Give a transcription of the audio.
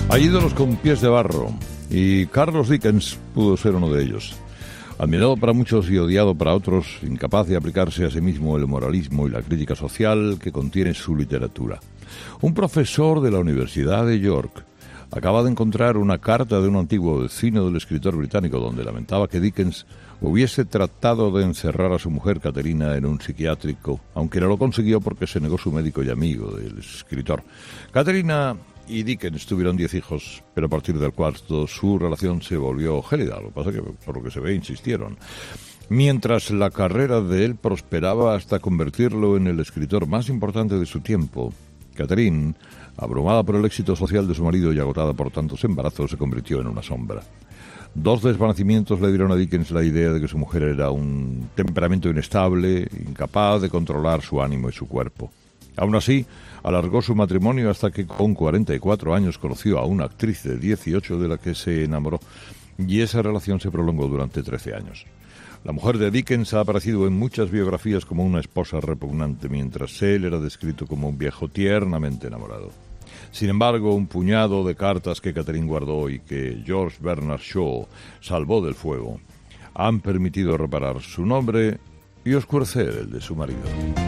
Hay ídolos con pies de barro, y Carlos Dickens pudo ser uno de ellos. Admirado para muchos y odiado para otros, incapaz de aplicarse a sí mismo el moralismo y la crítica social que contiene su literatura. Un profesor de la Universidad de York acaba de encontrar una carta de un antiguo vecino del escritor británico donde lamentaba que Dickens hubiese tratado de encerrar a su mujer Caterina en un psiquiátrico, aunque no lo consiguió porque se negó su médico y amigo del escritor. Caterina y Dickens tuvieron 10 hijos, pero a partir del cuarto su relación se volvió gélida. Lo que pasa es que, por lo que se ve, insistieron. Mientras la carrera de él prosperaba hasta convertirlo en el escritor más importante de su tiempo, Catherine, abrumada por el éxito social de su marido y agotada por tantos embarazos, se convirtió en una sombra. 2 desvanecimientos le dieron a Dickens la idea de que su mujer era un temperamento inestable, incapaz de controlar su ánimo y su cuerpo. Aún así, alargó su matrimonio hasta que con 44 años conoció a una actriz de 18 de la que se enamoró, y esa relación se prolongó durante 13 años. La mujer de Dickens ha aparecido en muchas biografías como una esposa repugnante, mientras él era descrito como un viejo tiernamente enamorado. Sin embargo, un puñado de cartas que Catherine guardó y que George Bernard Shaw salvó del fuego han permitido reparar su nombre y oscurecer el de su marido.